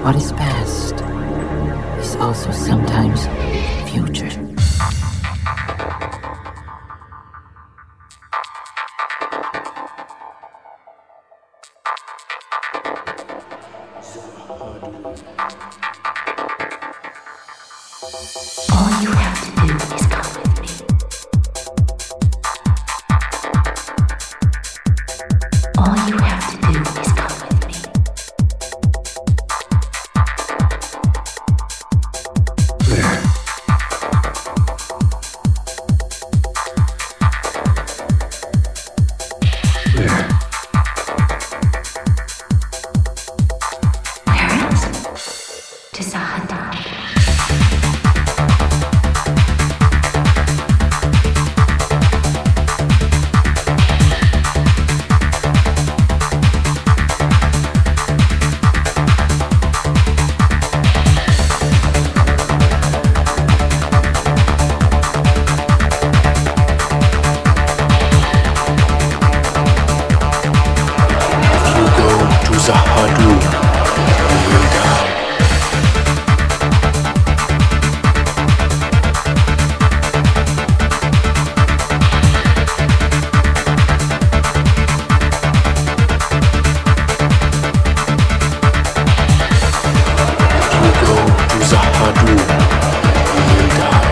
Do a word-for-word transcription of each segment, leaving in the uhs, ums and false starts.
What is past is also sometimes future. All you have to do is come with me. All you have to do is come with me. Where? Where? Where is? To Zahadar. Zahadu, you will die. If you go to Zahadu, you will die.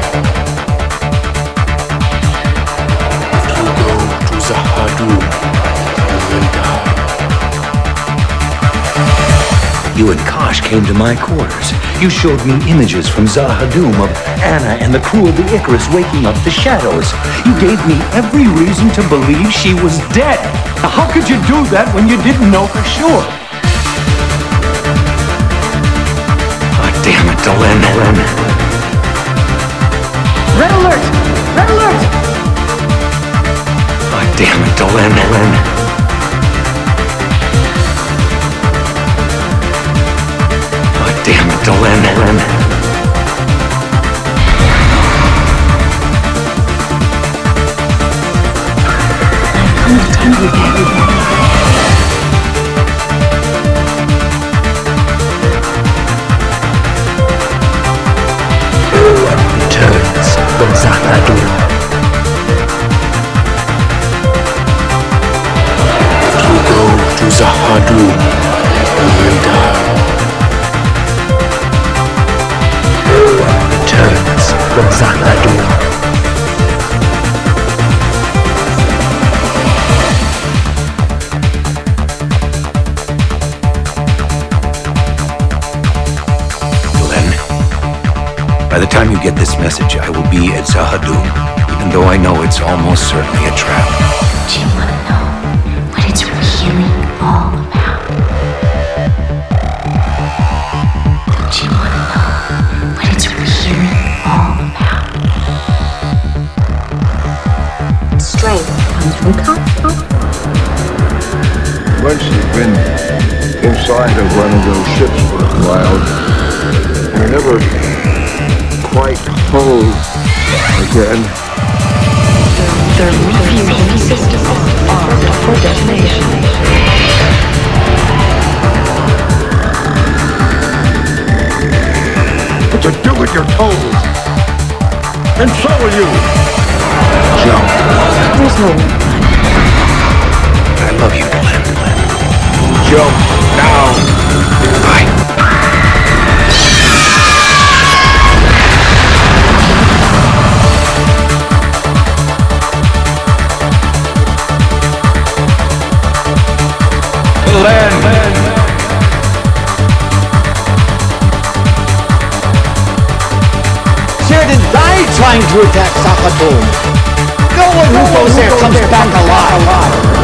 If you go to Zahadu, you will die. You and Kosh came to my quarters. You showed me images from Zahadum of Anna and the crew of the Icarus waking up the shadows. You gave me every reason to believe she was dead. Now, how could you do that when you didn't know for sure? Oh, damn it, Delenn. Red alert! Red alert! Oh, damn it, Delenn. Damn it, Delenn. I'm to tell you everything. Returns from Zahadu. If you go to Zahadu, you will die. Returns from Zahadu. Delenn, by the time you get this message, I will be at Zahadu, even though I know it's almost certainly a trap. Do you want to know what it's really all about? Do you want to know what it's really all about? Strength comes from comfort. Once you've been inside of one of those ships for a while, you're never quite whole again. The refueling system armed for detonation. To do what you're told. And so will you. Jump. There's no I love you, Delenn. Jump now. Bye. Sure did die trying to attack Zahadum. No one who goes there comes back alive.